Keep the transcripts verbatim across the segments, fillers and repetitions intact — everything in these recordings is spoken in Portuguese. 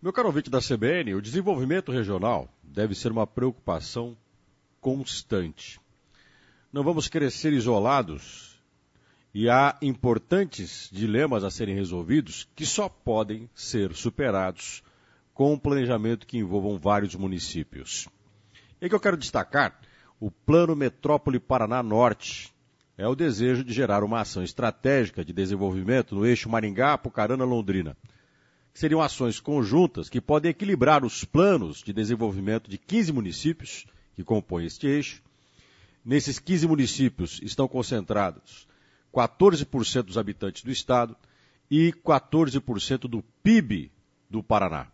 Meu caro ouvinte da C B N, o desenvolvimento regional deve ser uma preocupação constante. Não vamos crescer isolados e há importantes dilemas a serem resolvidos que só podem ser superados com um planejamento que envolvam vários municípios. E que eu quero destacar o Plano Metrópole Paraná Norte. É o desejo de gerar uma ação estratégica de desenvolvimento no eixo Maringá-Apucarana-Londrina. Seriam ações conjuntas que podem equilibrar os planos de desenvolvimento de quinze municípios que compõem este eixo. Nesses quinze municípios estão concentrados quatorze por cento dos habitantes do estado e quatorze por cento do P I B do Paraná.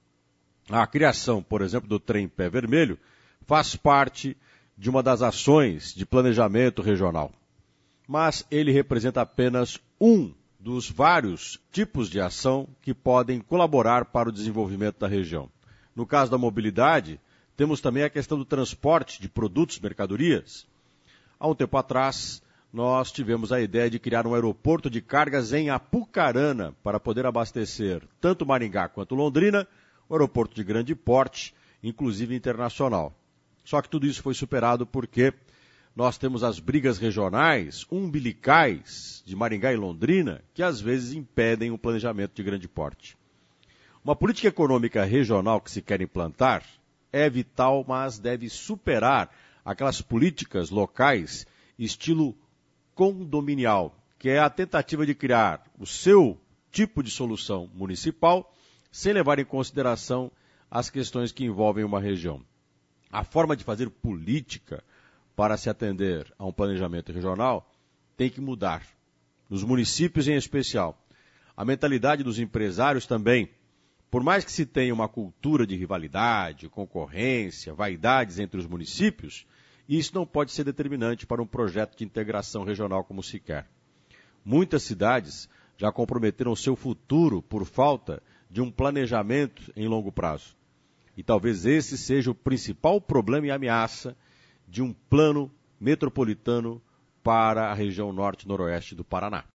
A criação, por exemplo, do Trem Pé Vermelho faz parte de uma das ações de planejamento regional. Mas ele representa apenas um dos vários tipos de ação que podem colaborar para o desenvolvimento da região. No caso da mobilidade, temos também a questão do transporte de produtos e mercadorias. Há um tempo atrás, nós tivemos a ideia de criar um aeroporto de cargas em Apucarana para poder abastecer tanto Maringá quanto Londrina, um aeroporto de grande porte, inclusive internacional. Só que tudo isso foi superado porque nós temos as brigas regionais, umbilicais, de Maringá e Londrina, que às vezes impedem um planejamento de grande porte. Uma política econômica regional que se quer implantar é vital, mas deve superar aquelas políticas locais estilo condominial, que é a tentativa de criar o seu tipo de solução municipal, sem levar em consideração as questões que envolvem uma região. A forma de fazer política para se atender a um planejamento regional tem que mudar. Nos municípios em especial. A mentalidade dos empresários também. Por mais que se tenha uma cultura de rivalidade, concorrência, vaidades entre os municípios, isso não pode ser determinante para um projeto de integração regional como se quer. Muitas cidades já comprometeram seu futuro por falta de um planejamento em longo prazo. E talvez esse seja o principal problema e ameaça de um plano metropolitano para a região norte e noroeste do Paraná.